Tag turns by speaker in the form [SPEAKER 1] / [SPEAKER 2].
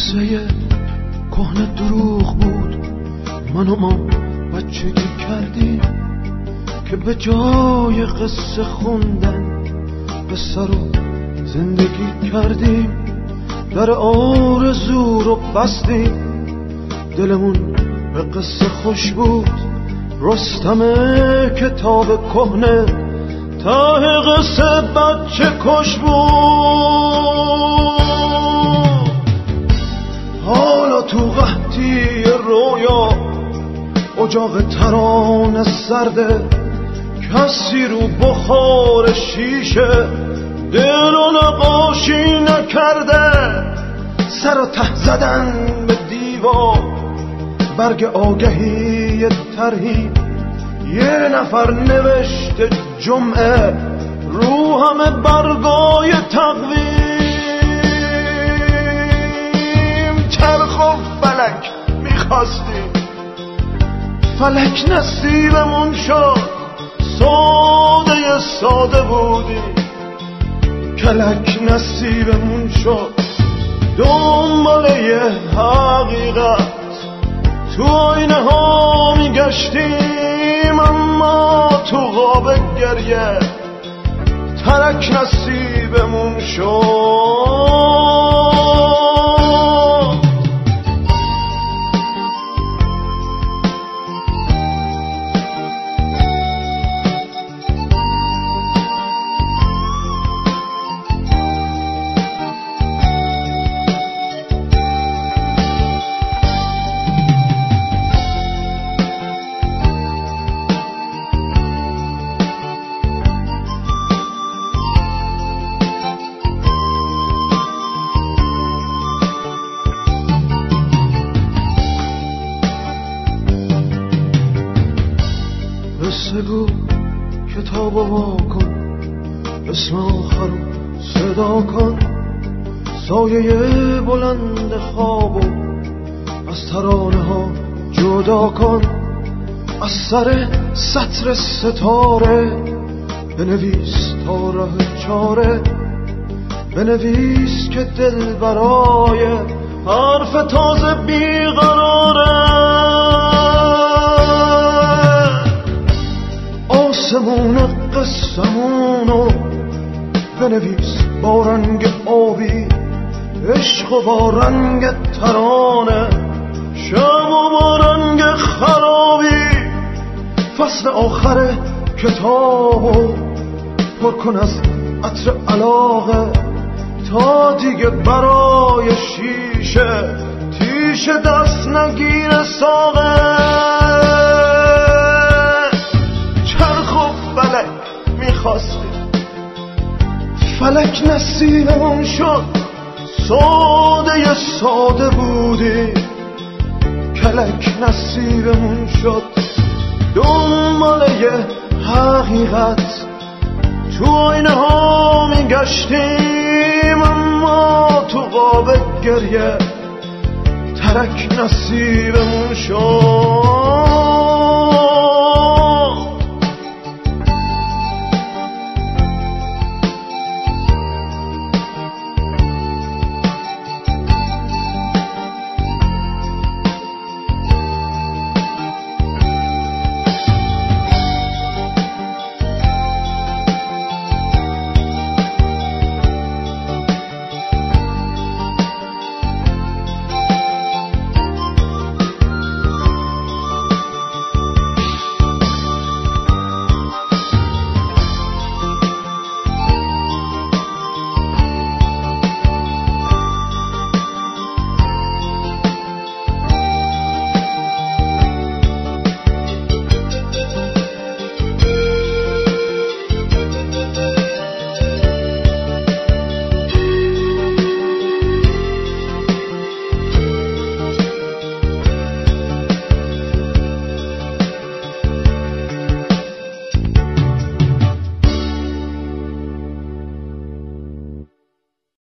[SPEAKER 1] قصه کهنه دروغ بود من و ما بچگی کردیم که به جای قصه خوندن قصه رو زندگی کردیم. در آرزو رو بستیم دلمون به قصه خوش بود. رستم کتاب کهنه ته قصه بچه کش بود. حالا تو قحطی رویا اجاق ترانه سرده، کسی رو بخار شیشه دل و نقاشی نکرده. سر و ته زدن به دیوار برگ آگهی طرحی، یه نفر نوشته جمعه رو همه برگای تقویم. چرخ و فلک میخواستیم، فلک نصیبمون شد. ساده ساده بودیم، کلک نصیبمون شد. دنبال یه حقیقت تو آینه ها میگشتیم، اما تو غاب گریه ترک نصیبمون شد. بگو کتابو وا کن، اسم آخر صدا کن. سایه بلند خوابو از ترانه ها جدا کن. از سر سطر ستاره بنویس تا راه چاره. بنویس که دل برای حرف تازه بیقراره. آسمون قسمونو بنویس با رنگ آبی، عشق و با رنگ ترانه، شب و با رنگ خرابی. فصل آخر کتابو پر کن از عطر علاقه، تا دیگه برای شیشه تیشه دست نگیره ساقه. فلک نصیبمون شد. ساده ساده بودی، کلک نصیبمون شد. دنبال یه حقیقت تو آینه ها میگشتیم، اما تو غاب گریه ترک نصیبمون شد.